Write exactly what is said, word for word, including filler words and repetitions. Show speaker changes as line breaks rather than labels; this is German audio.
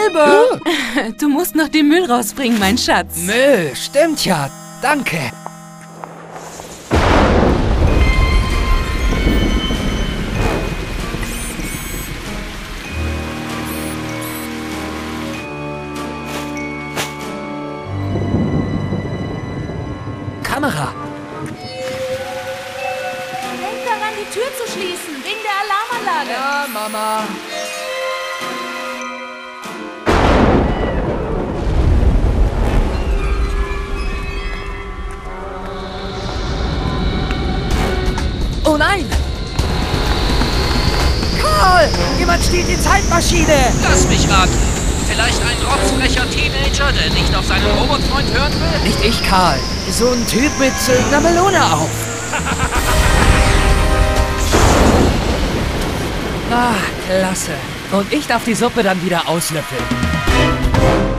Wilbur! Du musst noch den Müll rausbringen, mein Schatz.
Müll, stimmt ja. Danke. Kamera.
Denk daran, die Tür zu schließen, wegen der Alarmanlage.
Ja, Mama. Oh nein! Karl! Jemand stiehlt die Zeitmaschine!
Lass mich raten. Vielleicht ein rotzfrecher Teenager, der nicht auf seinen Robotfreund hören will?
Nicht ich, Karl. So ein Typ mit äh, einer Melone auf. Ah, klasse. Und ich darf die Suppe dann wieder auslöffeln.